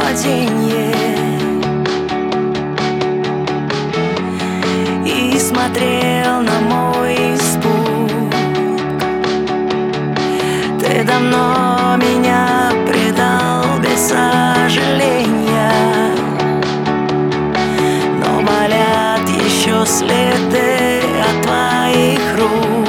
падение и смотрел на мой испуг. Ты давно меня предал без сожаления, но болят еще следы от твоих рук.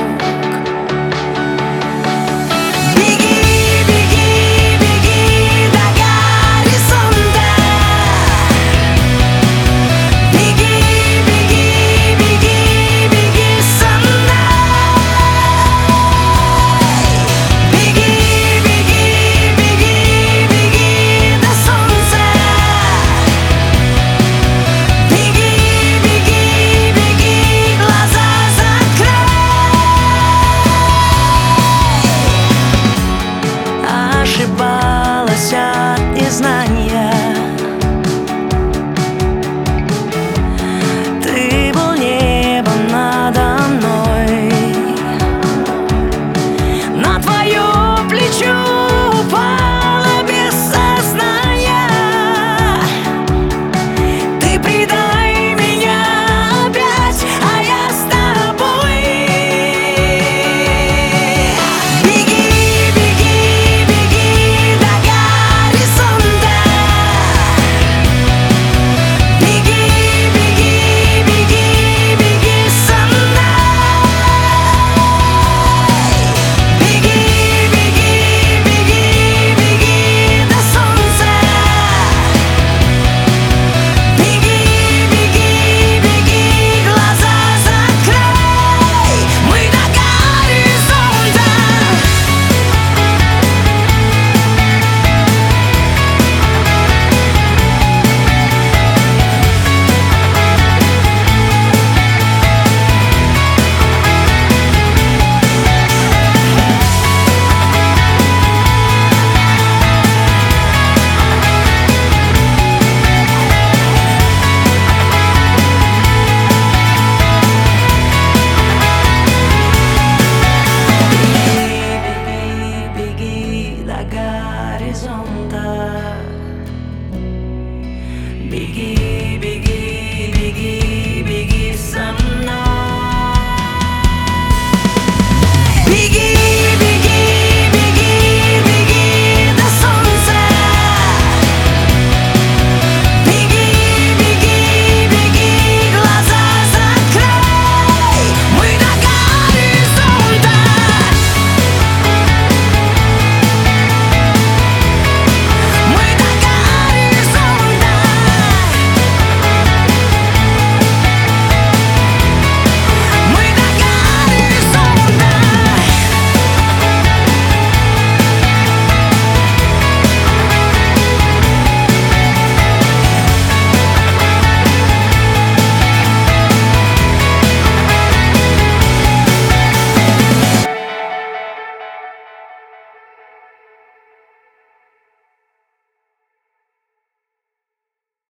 Ошибалась от незнания. Ты был небом надо мной. На твое плечо упала без сознания. Ты предай меня опять, а я с тобой. Беги, беги, беги до горизонта. Беги, беги, беги, беги со мной. Беги, беги, беги, беги до солнца. Беги, беги, беги, глаза закрой. Мы до горизонта. Беги, беги до горизонта. Беги, беги, беги.